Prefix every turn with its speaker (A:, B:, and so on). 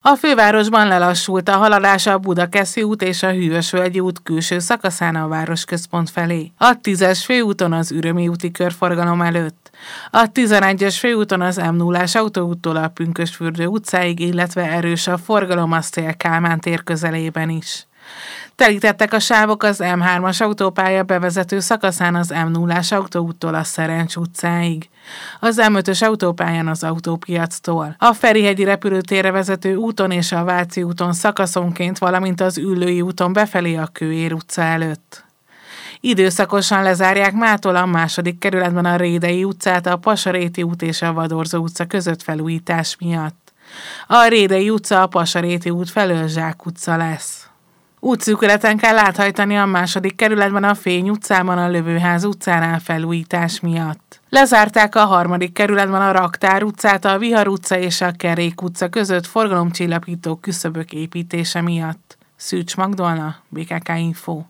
A: A fővárosban lelassult a haladás a Budakeszi út és a Hűvösvölgyi út külső szakaszán a városközpont felé. A 10-es főúton az Ürömi úti körforgalom előtt. A 11-es főúton az M0-ás autóúttól a Pünkösdfürdő utcáig, illetve erős a forgalom a Széll-Kálmán tér közelében is. Telítettek a sávok az M3-as autópálya bevezető szakaszán az M0-ás autóúttól a Szerencs utcáig. Az M5-ös autópályán az Autópiactól. A Ferihegyi repülőtérre vezető úton és a Váci úton szakaszonként, valamint az Üllői úton befelé a Kőér utca előtt. Időszakosan lezárják mától a 2. kerületben a Rédei utcát a Pasaréti út és a Vadorzó utca között felújítás miatt. A Rédei utca a Pasaréti út felől Zsák utca lesz. Útszűkületen kell áthajtani a 2. kerületben a Fény utcában a Lövőház utcánál felújítás miatt. Lezárták a 3. kerületben a Raktár utcát a Vihar utca és a Kerék utca között forgalomcsillapító küszöbök építése miatt. Szűcs Magdolna, BKK Info.